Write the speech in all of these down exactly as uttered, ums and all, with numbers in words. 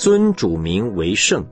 尊主名为圣。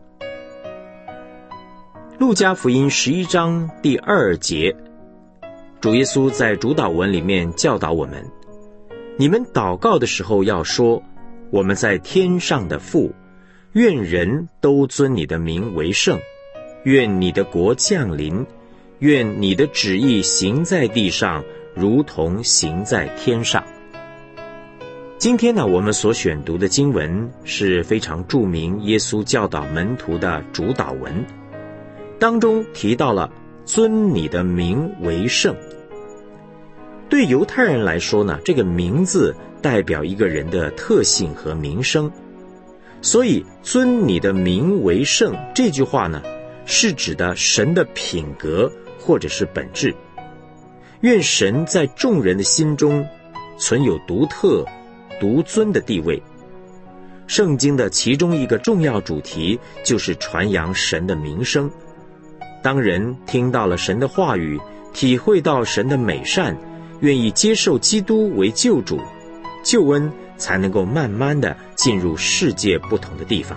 路加福音十一章第二节，主耶稣在主祷文里面教导我们，你们祷告的时候要说，我们在天上的父，愿人都尊你的名为圣，愿你的国降临，愿你的旨意行在地上，如同行在天上。今天呢，我们所选读的经文是非常著名耶稣教导门徒的主祷文，当中提到了尊你的名为圣。对犹太人来说呢，这个名字代表一个人的特性和名声，所以尊你的名为圣这句话呢，是指的神的品格或者是本质。愿神在众人的心中存有独特独尊的地位。圣经的其中一个重要主题就是传扬神的名声。当人听到了神的话语，体会到神的美善，愿意接受基督为救主，救恩才能够慢慢的进入世界不同的地方。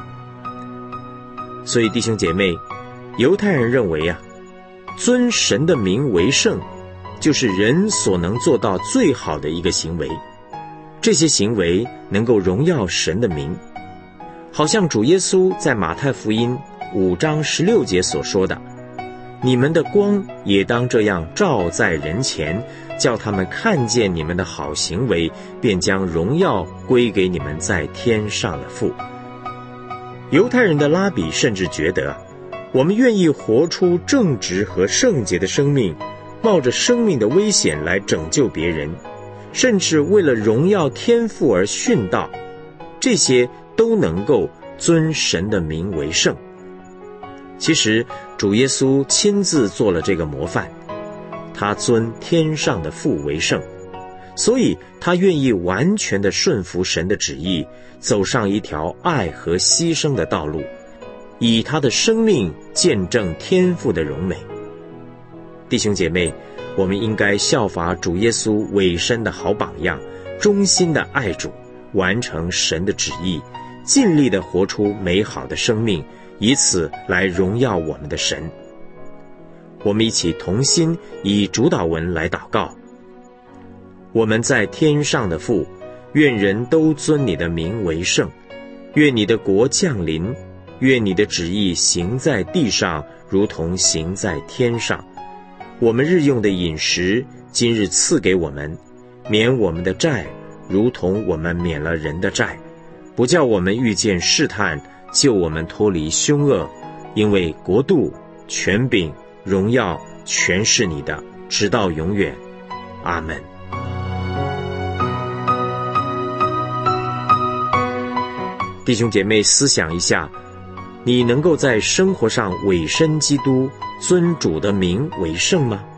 所以弟兄姐妹，犹太人认为啊，尊神的名为圣，就是人所能做到最好的一个行为。这些行为能够荣耀神的名，好像主耶稣在马太福音五章十六节所说的，你们的光也当这样照在人前，叫他们看见你们的好行为，便将荣耀归给你们在天上的父。犹太人的拉比甚至觉得，我们愿意活出正直和圣洁的生命，冒着生命的危险来拯救别人，甚至为了荣耀天父而殉道，这些都能够尊神的名为圣。其实主耶稣亲自做了这个模范，他尊天上的父为圣，所以他愿意完全的顺服神的旨意，走上一条爱和牺牲的道路，以他的生命见证天父的荣美。弟兄姐妹，我们应该效法主耶稣委身的好榜样，忠心的爱主，完成神的旨意，尽力地活出美好的生命，以此来荣耀我们的神。我们一起同心以主祷文来祷告。我们在天上的父，愿人都尊你的名为圣，愿你的国降临，愿你的旨意行在地上，如同行在天上。我们日用的饮食，今日赐给我们，免我们的债，如同我们免了人的债，不叫我们遇见试探，救我们脱离凶恶，因为国度、权柄、荣耀全是你的，直到永远。阿们。弟兄姐妹，思想一下，你能够在生活上委身基督，尊主的名为圣吗？